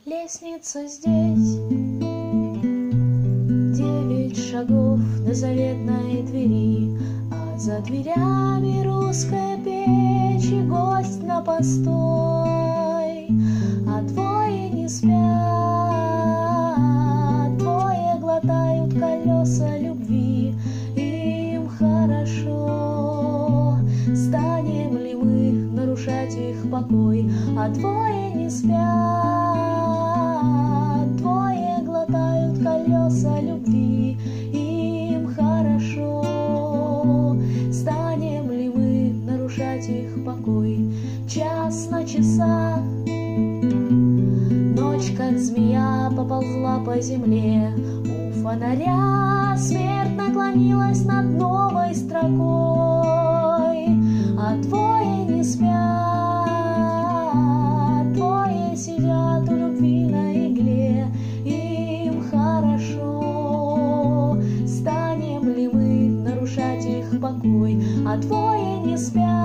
Лестница здесь, 9 шагов до заветной двери, а за дверями русская печь и гость на постой, а двое не спят, двое глотают колеса любви, им хорошо. Станем ли мы нарушать их покой, а двое не спят, двое глотают колеса любви, им хорошо. Станем ли мы нарушать их покой? Час на часах, ночь как змея поползла по земле, у фонаря смерть наклонилась над новой строкой, а двое не спят, двое сидят у любви на игле, им хорошо. Станем ли мы нарушать их покой, а двое не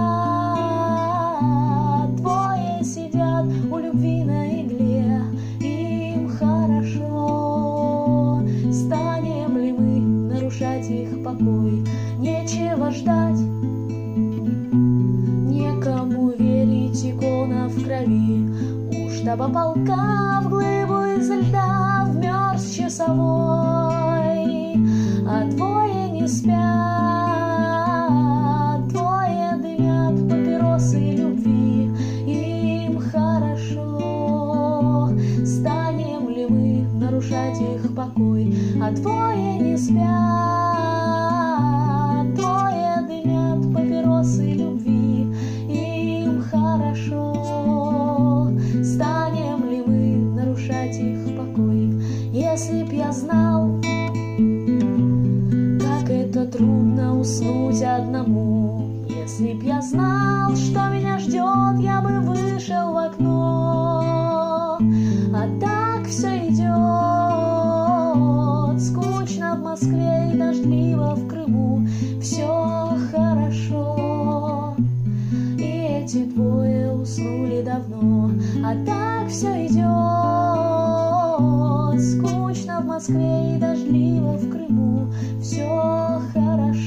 спят, двое сидят у любви на игле, им хорошо. Станем ли мы нарушать их покой? Нечего ждать, некому верить, икона в крови, у штаба полка в глыбу из льда вмерз часовой, а двое не спят, двое дымят папиросы любви, им хорошо. Станем ли мы нарушать их покой, а двое не спят, двое дымят папиросы любви, им хорошо. Станем ли мы нарушать их покой? Если б я знал, как это трудно уснуть одному, если б я знал, что меня ждет, я бы вышел в окно. А так все идет, скучно в Москве и дождливо в Крыму, все хорошо. И эти двое уснули давно, а так все идет, скучно в Москве и дождливо в Крыму, все хорошо.